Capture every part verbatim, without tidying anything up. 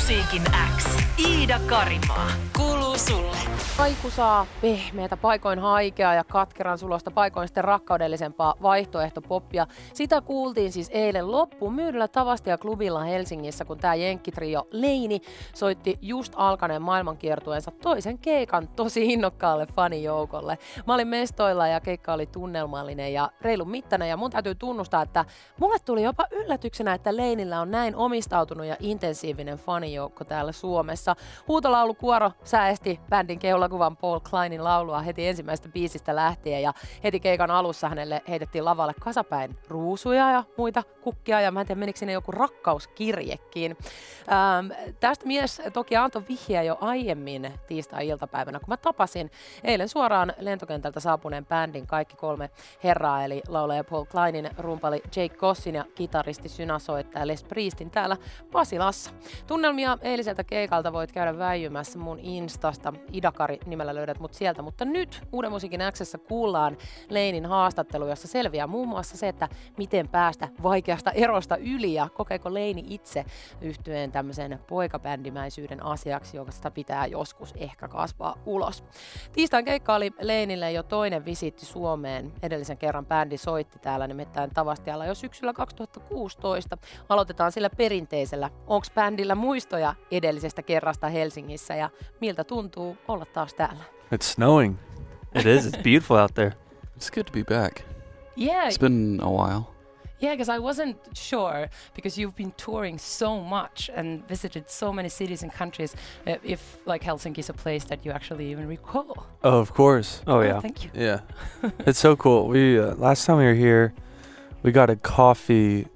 Musiikin X. Iida Karimaa. Kuuluu sulle. Kaiku saa pehmeätä, paikoin haikeaa ja katkeran sulosta, paikoin sitten rakkaudellisempaa vaihtoehtopoppia. Sitä kuultiin siis eilen loppumyydyllä Tavastia klubilla Helsingissä, kun tämä jenkkitrio Leini soitti just alkaneen maailmankiertueensa toisen keikan tosi innokkaalle fanijoukolle. Mä olin mestoilla ja keikka oli tunnelmallinen ja reilun mittainen, ja mun täytyy tunnustaa, että mulle tuli jopa yllätyksenä, että Leinillä on näin omistautunut ja intensiivinen fanijoukko täällä Suomessa. Huutolaulukuoro säesti bändin keulakuvan Paul Kleinin laulua heti ensimmäisestä biisistä lähtien, ja heti keikan alussa hänelle heitettiin lavalle kasapäin ruusuja ja muita kukkia, ja mä en tiedä, menikö sinne joku rakkauskirjekin. Ähm, tästä mies toki antoi vihjeä jo aiemmin tiistai-iltapäivänä, kun mä tapasin eilen suoraan lentokentältä saapuneen bändin kaikki kolme herraa, eli laulaja Paul Kleinin, rumpali Jake Gossin ja kitaristi synäsoittaja Les Priestin täällä Pasilassa. Tunnelmia eiliseltä keikalta voit käydä väijymässä mun Instasta. Idakari nimellä löydät mut sieltä, mutta nyt Uuden musiikin X:ssä kuullaan Leinin haastattelu, jossa selviää muun muassa se, että miten päästä vaikeasta erosta yli ja kokeeko Leini itse yhtyeen tämmöisen poikabändimäisyyden asiaksi, josta pitää joskus ehkä kasvaa ulos. Tiistain keikka oli Leinille jo toinen visiitti Suomeen. Edellisen kerran bändi soitti täällä nimittäin Tavastialla jo syksyllä kaksituhattakuusitoista. Aloitetaan sillä perinteisellä. Onks bändillä muistoja edellisestä kerrasta Helsingissä ja miltä tuntuu olla taas täällä? It's snowing. It is. It's beautiful out there. It's good to be back. Yeah. It's been a while. Yeah, because I wasn't sure, because you've been touring so much and visited so many cities and countries, uh, if like Helsinki is a place that you actually even recall. Oh, of course. Oh, yeah. Oh, thank you. Yeah. It's so cool. We uh, last time we were here, we got a coffee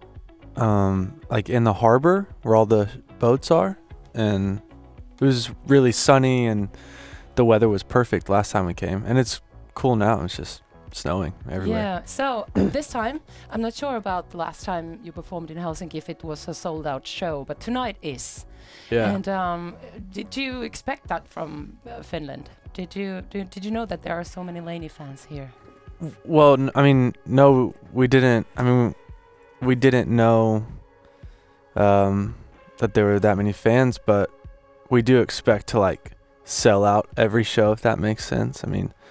um, like in the harbor where all the boats are, and it was really sunny and the weather was perfect last time we came, and it's cool now. It's just snowing everywhere. Yeah, so this time, I'm not sure about the last time you performed in Helsinki, if it was a sold out show, but tonight is. Yeah. And um, did you expect that from uh, Finland? Did you did, did you know that there are so many Leini fans here? Well, n- I mean, no, we didn't. I mean, we didn't know um, that there were that many fans, but we do expect to like sell out every show, if that makes sense. I mean,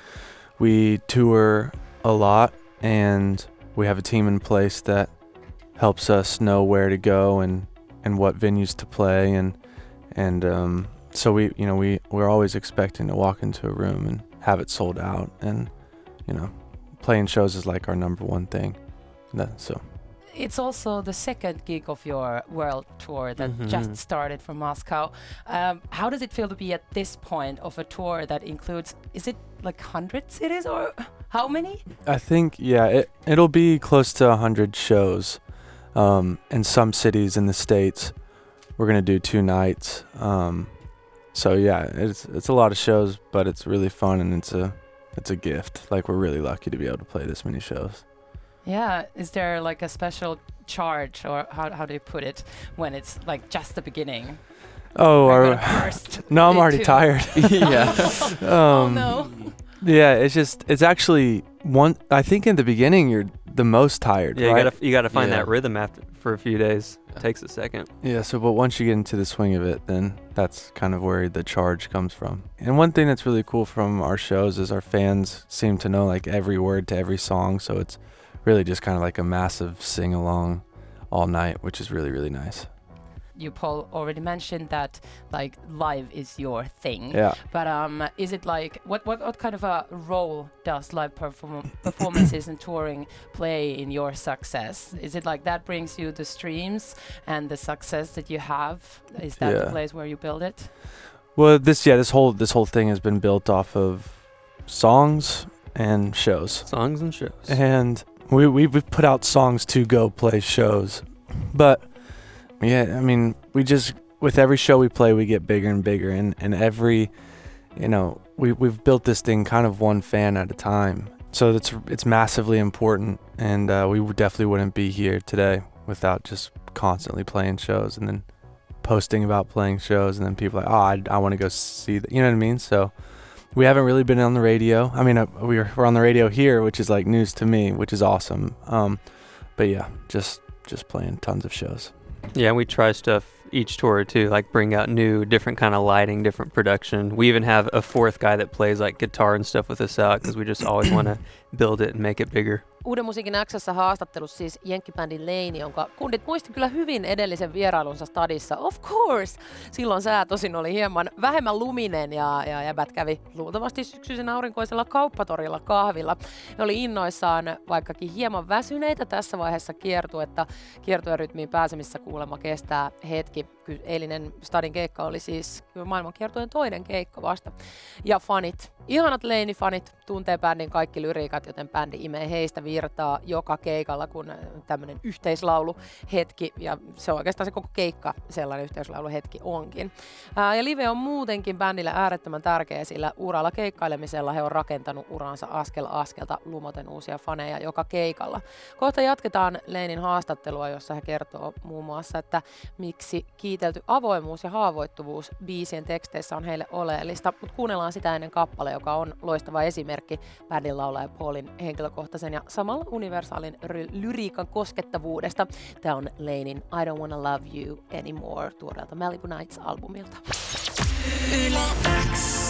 we tour a lot, and we have a team in place that helps us know where to go and, and what venues to play, and and um, so we you know we we're always expecting to walk into a room and have it sold out, and you know, playing shows is like our number one thing. That, so. It's also the second gig of your world tour that Mm-hmm. just started from Moscow. Um, how does it feel to be at this point of a tour that includes, is it like one hundred cities or how many? I think, yeah, it, it'll be close to one hundred shows um, in some cities in the States. We're going to do two nights. Um, so, yeah, it's it's a lot of shows, but it's really fun, and it's a it's a gift. Like, we're really lucky to be able to play this many shows. Yeah, is there like a special charge, or how how do you put it, when it's like just the beginning? Oh, We're our, gonna burst no, I'm already into- tired. yeah. Oh Um, no. Yeah, it's just, it's actually one, I think in the beginning you're the most tired, Yeah, you right? gotta you gotta find Yeah. that rhythm after for a few days. Yeah. It takes a second. Yeah, so but once you get into the swing of it, then that's kind of where the charge comes from. And one thing that's really cool from our shows is our fans seem to know like every word to every song, so it's really just kind of like a massive sing-along all night, which is really, really nice. You, Paul, already mentioned that like live is your thing. Yeah. But um, is it like, what, what, what kind of a role does live perform- performances and touring play in your success? Is it like that brings you the streams and the success that you have? Is that the Yeah. place where you build it? Well, this, yeah, this whole, this whole thing has been built off of songs and shows. Songs and shows. And we we've put out songs to go play shows, but yeah, I mean, we just, with every show we play, we get bigger and bigger, and and every, you know, we we've built this thing kind of one fan at a time, so it's it's massively important, and uh, we would definitely wouldn't be here today without just constantly playing shows and then posting about playing shows, and then people are like, oh, I I want to go see that, you know what I mean? So. We haven't really been on the radio. I mean, uh, we're we're on the radio here, which is like news to me, which is awesome. Um, but yeah, just just playing tons of shows. Yeah, we try stuff each tour too, like bring out new, different kind of lighting, different production. We even have a fourth guy that plays like guitar and stuff with us out because we just always want to build it and make it bigger. Uuden musiikin X:ssä haastattelussa siis jenkkibändi Lane, jonka kundit muisti kyllä hyvin edellisen vierailunsa stadissa. Of course! Silloin sää tosin oli hieman vähemmän luminen ja, ja jäbät kävi luultavasti syksyisen aurinkoisella kauppatorilla kahvilla. Ne oli innoissaan, vaikkakin hieman väsyneitä tässä vaiheessa kiertuetta. Kiertuerytmiin pääsemisessä kuulemma kestää hetki. Eilinen stadin keikka oli siis maailmankiertueen toinen keikka vasta. Ja fanit, ihanat Lane-fanit, tuntee bändin kaikki lyriikat, joten bändi imee heistä virtaa joka keikalla, kun tämmöinen yhteislauluhetki, ja se on oikeastaan se koko keikka sellainen yhteislauluhetki onkin. Ää, ja live on muutenkin bändille äärettömän tärkeä, sillä uralla keikkailemisella he on rakentanut uransa askel askelta lumoten uusia faneja joka keikalla. Kohta jatketaan Lanen haastattelua, jossa he kertoo muun muassa, että miksi kiitelty avoimuus ja haavoittuvuus biisien teksteissä on heille oleellista, mutta kuunnellaan sitä ennen kappale, joka on loistava esimerkki bändin laulaja Paulin henkilökohtaisen ja samalla universaalin ry- lyriikan koskettavuudesta. Tämä on Lanen I Don't Wanna Love You Anymore tuoreelta Malibu Nights-albumilta. Yle X.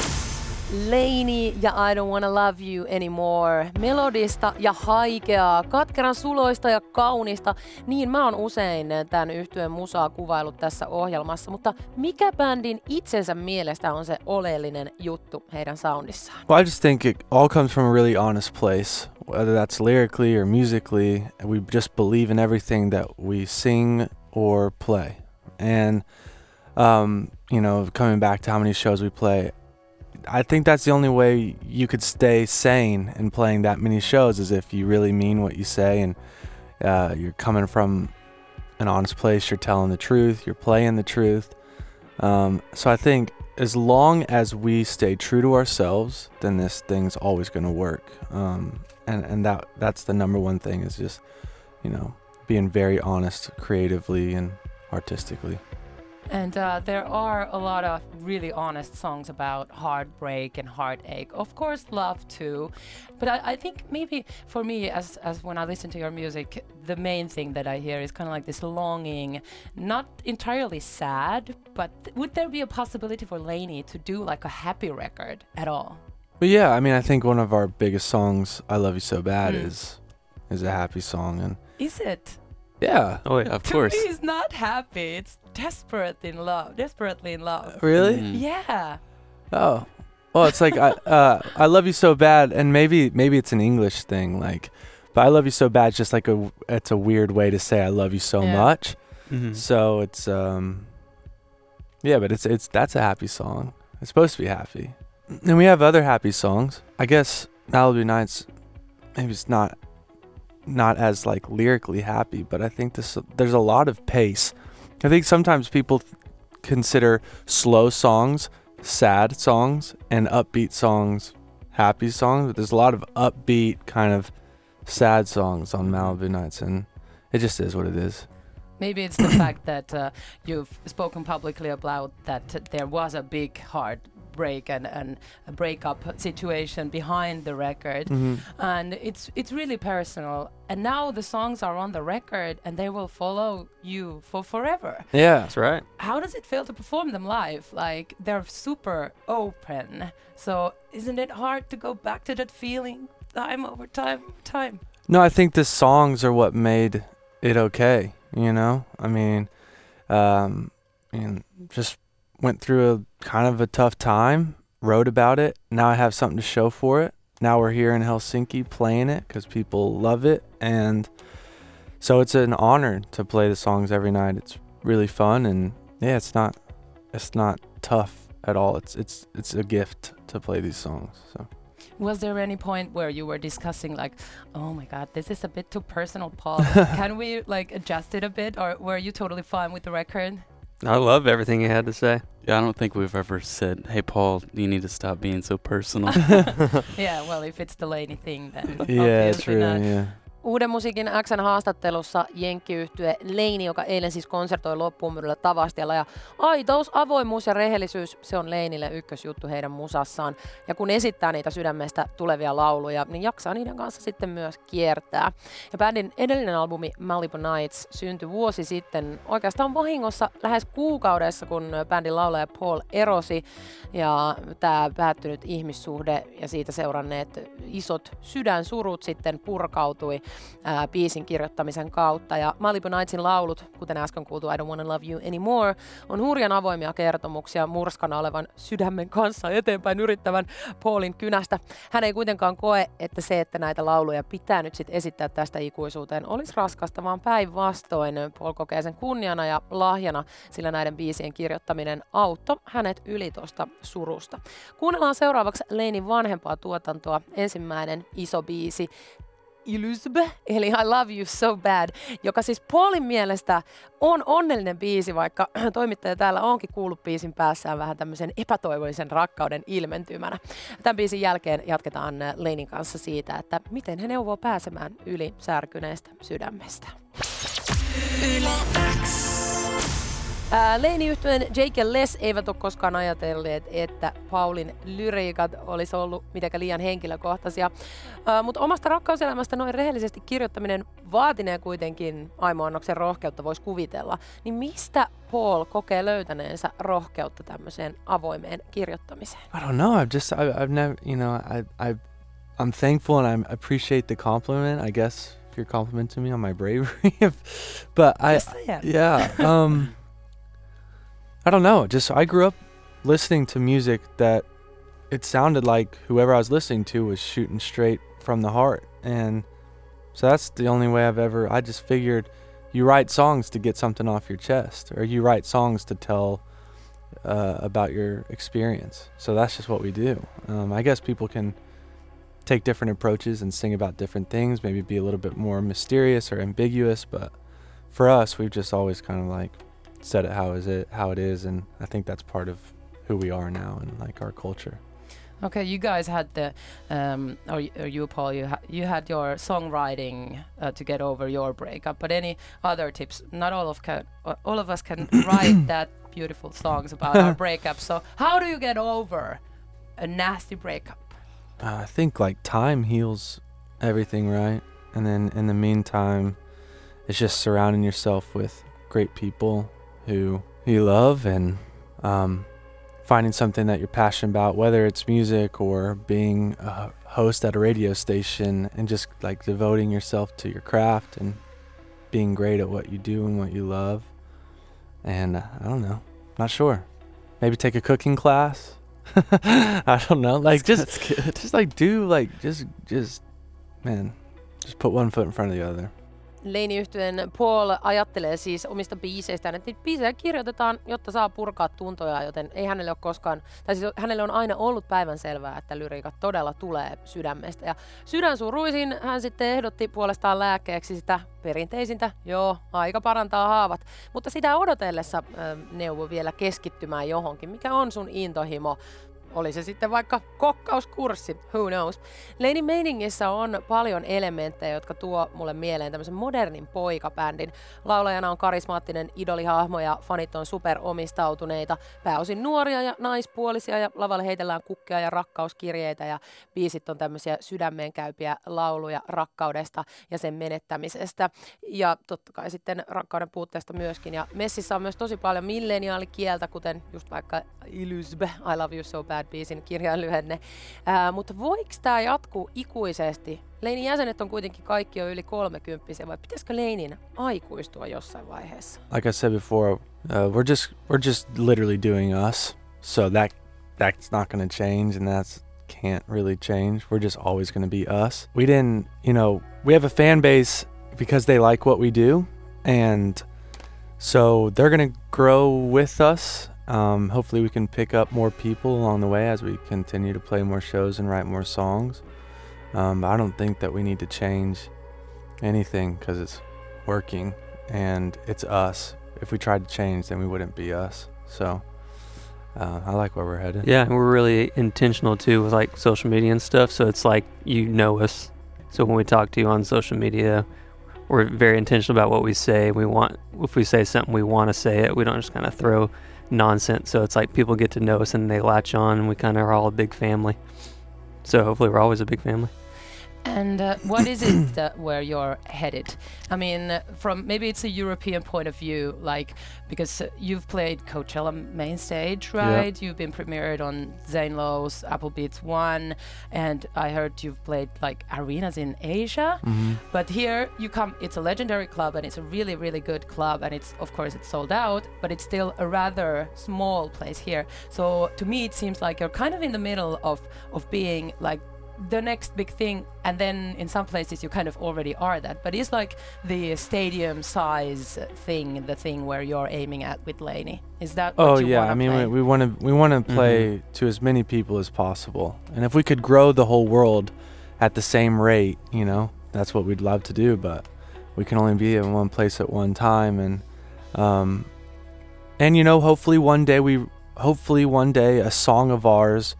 Lane ja I Don't Wanna Love You Anymore. Melodista ja haikeaa, katkeran suloista ja kaunista. Niin mä oon usein tämän yhtyeen musaa kuvailut tässä ohjelmassa, mutta mikä bändin itsensä mielestä on se oleellinen juttu heidän soundissaan? Well, I just think it all comes from a really honest place, whether that's lyrically or musically. We just believe in everything that we sing or play. And, um, you know, coming back to how many shows we play, I think that's the only way you could stay sane in playing that many shows, is if you really mean what you say and uh, you're coming from an honest place, you're telling the truth, you're playing the truth. Um, so I think as long as we stay true to ourselves, then this thing's always going to work. Um, and and that that's the number one thing, is just, you know, being very honest creatively and artistically. And uh, there are a lot of really honest songs about heartbreak and heartache. Of course, love too. But I, I think maybe for me, as as when I listen to your music, the main thing that I hear is kind of like this longing, not entirely sad, but th- would there be a possibility for Lane to do like a happy record at all? But yeah, I mean, I think one of our biggest songs, "I Love You So Bad," Mm. is is a happy song, and Is it? yeah. Oh yeah, of To course. me, it's not happy. It's desperate in love. Desperately in love. Really? Mm. Yeah. Oh, well, it's like I uh, I love you so bad, and maybe maybe it's an English thing, like, but I love you so bad. It's just like a it's a weird way to say I love you so Yeah. much. Mhm. So it's um, yeah, but it's it's that's a happy song. It's supposed to be happy, and we have other happy songs. I guess Malibu Nights, maybe it's not not as like lyrically happy, but I think this there's a lot of pace. I think sometimes people th- consider slow songs sad songs and upbeat songs happy songs, but there's a lot of upbeat kind of sad songs on Malibu Nights, and it just is what it is. Maybe it's the fact that uh, you've spoken publicly about that there was a big heartbreak and, and a breakup situation behind the record, Mm-hmm. and it's it's really personal. And now the songs are on the record, and they will follow you for forever. Yeah. That's right. How does it feel to perform them live? Like, they're super open. So isn't it hard to go back to that feeling time over time over time? No, I think the songs are what made it okay. You know, I mean, um, and just went through a kind of a tough time, wrote about it. Now I have something to show for it. Now we're here in Helsinki playing it because people love it, and so it's an honor to play the songs every night. It's really fun, and yeah, it's not, it's not tough at all. It's it's it's a gift to play these songs. So. Was there any point where you were discussing like, oh my god, this is a bit too personal, Paul? Can we like adjust it a bit, or were you totally fine with the record? I love everything he had to say. Yeah, I don't think we've ever said, "Hey, Paul, you need to stop being so personal." Yeah, well, if it's the lady thing, then Yeah, obviously true. not. Yeah. Uuden musiikin X:n haastattelussa jenkkiyhtye Leini, joka eilen siis konsertoi loppuun Tavastialla. Ja aitous, avoimuus ja rehellisyys, se on Leinille ykkösjuttu heidän musassaan. Ja kun esittää niitä sydämestä tulevia lauluja, niin jaksaa niiden kanssa sitten myös kiertää. Ja bändin edellinen albumi Malibu Nights syntyi vuosi sitten oikeastaan vahingossa lähes kuukaudessa, kun bändin laulaja Paul erosi. Ja tämä päättynyt ihmissuhde ja siitä seuranneet isot sydänsurut sitten purkautui ää, biisin kirjoittamisen kautta. Ja Malibu Nightsin laulut, kuten äsken kuultu I Don't Wanna Love You Anymore, on hurjan avoimia kertomuksia murskana olevan sydämen kanssa eteenpäin yrittävän Paulin kynästä. Hän ei kuitenkaan koe, että se, että näitä lauluja pitää nyt sit esittää tästä ikuisuuteen, olisi raskasta, vaan päinvastoin Paul kokee sen kunniana ja lahjana, sillä näiden biisien kirjoittaminen auttoi hänet yli tuosta surusta. Kuunnellaan seuraavaksi Leinin vanhempaa tuotantoa, ensimmäinen iso biisi Illusive, eli I Love You So Bad, joka siis Paulin mielestä on onnellinen biisi, vaikka toimittaja täällä onkin kuullut biisin päässään vähän tämmöisen epätoivollisen rakkauden ilmentymänä. Tämän biisin jälkeen jatketaan Leinin kanssa siitä, että miten he neuvoo pääsemään yli särkyneestä sydämestä. Yle X. Leini-yhtyeen Jake ja Les eivät ole koskaan ajatelleet, että Paulin lyriikat olisi ollut mitenkään liian henkilökohtaisia. Ää, mutta omasta rakkauselämästä noin rehellisesti kirjoittaminen vaatinee kuitenkin aimoannoksen rohkeutta, voisi kuvitella. Niin mistä Paul kokee löytäneensä rohkeutta tämmöiseen avoimeen kirjoittamiseen? I don't know. I've just, I've, I've never, you know, I, I, I'm thankful and I appreciate the compliment, I guess, if you're complimenting me on my bravery. But I, Yes, I am. yeah, um... I don't know, just I grew up listening to music that it sounded like whoever I was listening to was shooting straight from the heart. And so that's the only way I've ever, I just figured you write songs to get something off your chest, or you write songs to tell uh, about your experience. So that's just what we do. Um, I guess people can take different approaches and sing about different things, maybe be a little bit more mysterious or ambiguous, but for us, we've just always kind of like said it how is it how it is, and I think that's part of who we are now and like our culture. Okay, you guys had the, um, or, y- or you, Paul, you, ha- you had your songwriting uh, to get over your breakup. But any other tips? Not all of can, uh, all of us can write that beautiful songs about our breakup. So how do you get over a nasty breakup? Uh, I think like time heals everything, right? And then in the meantime, it's just surrounding yourself with great people who you love, and um, finding something that you're passionate about, whether it's music or being a host at a radio station, and just like devoting yourself to your craft and being great at what you do and what you love. And uh, I don't know, not sure. Maybe take a cooking class. I don't know, like just That's good. just like do like just just man, just put one foot in front of the other. Leini-yhtyeen Paul ajattelee siis omista biiseistään, että niitä biisejä kirjoitetaan, jotta saa purkaa tuntoja, joten ei hänelle ole koskaan, tai siis hänelle on aina ollut päivänselvää, että lyriikat todella tulee sydämestä. Ja sydänsuruisin hän sitten ehdotti puolestaan lääkkeeksi sitä perinteisintä, joo, aika parantaa haavat, mutta sitä odotellessa äh, neuvo vielä keskittymään johonkin, mikä on sun intohimo. Oli se sitten vaikka kokkauskurssi, who knows. Leinin meiningissä on paljon elementtejä, jotka tuo mulle mieleen tämmöisen modernin poikabändin. Laulajana on karismaattinen idolihahmo ja fanit on superomistautuneita, pääosin nuoria ja naispuolisia, ja lavalle heitellään kukkia ja rakkauskirjeitä, ja biisit on tämmöisiä sydämeen käypiä lauluja rakkaudesta ja sen menettämisestä. Ja totta kai sitten rakkauden puutteesta myöskin. Ja messissä on myös tosi paljon milleniaalikieltä, kuten just vaikka Illusive, I Love You So Bad biisin kirjainlyhenne. Ää, mutta voiko tämä jatkuu ikuisesti? Leinin jäsenet on kuitenkin kaikki jo yli kolmekymppisiä, vai pitäisikö Leinin aikuistua jossain vaiheessa? Like I said before, uh, we're just we're just literally doing us. So that that's not going to change, and that's can't really change. We're just always going to be us. We didn't, you know, we have a fan base because they like what we do, and so they're going to grow with us. Um, hopefully we can pick up more people along the way as we continue to play more shows and write more songs. Um, I don't think that we need to change anything because it's working and it's us. If we tried to change, then we wouldn't be us. So uh, I like where we're headed. Yeah, and we're really intentional too with like social media and stuff. So it's like you know us So when we talk to you on social media, we're very intentional about what we say. We want, if we say something, we want to say it. We don't just kind of throw nonsense. So it's like people get to know us and they latch on, and we kind of are all a big family. So hopefully we're always a big family. And uh, what is it that where you're headed? I mean, uh, from maybe it's a European point of view, like because uh, you've played Coachella main stage, right? Yeah. You've been premiered on Zane Lowe's Apple Beats One, and I heard you've played like arenas in Asia. Mm-hmm. But here you come, it's a legendary club, and it's a really, really good club, and it's of course it's sold out, but it's still a rather small place here. So to me, it seems like you're kind of in the middle of of being like the next big thing, and then in some places you kind of already are that, but it's like the stadium size thing, the thing where you're aiming at with Lainey. Is that Oh what you yeah, wanna I mean play? we want to we want to play Mm-hmm. to as many people as possible, and if we could grow the whole world at the same rate, you know, that's what we'd love to do. But we can only be in one place at one time, and um, and you know, hopefully one day we, hopefully one day a song of ours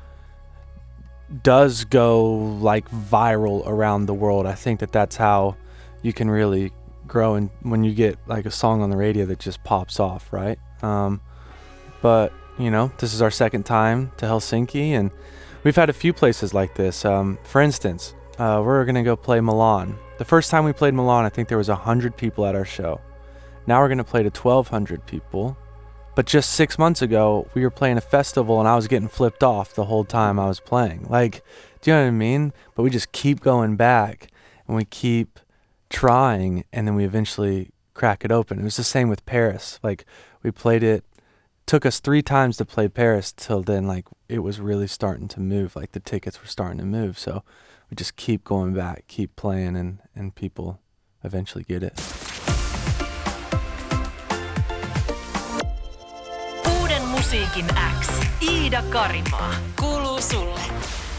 does go like viral around the world. I think that that's how you can really grow, and when you get like a song on the radio that just pops off, right? Um, but you know, this is our second time to Helsinki, and we've had a few places like this. Um, for instance, uh, we're gonna go play Milan. The first time we played Milan, I think there was a hundred people at our show. Now we're gonna play to twelve hundred people. But just six months ago, we were playing a festival and I was getting flipped off the whole time I was playing. Like, do you know what I mean? But we just keep going back and we keep trying, and then we eventually crack it open. It was the same with Paris. Like, we played it, took us three times to play Paris till then, like, it was really starting to move. Like, the tickets were starting to move. So we just keep going back, keep playing, and, and people eventually get it. Uuden musiikin X. Iida Karimaa. Kuuluu sulle.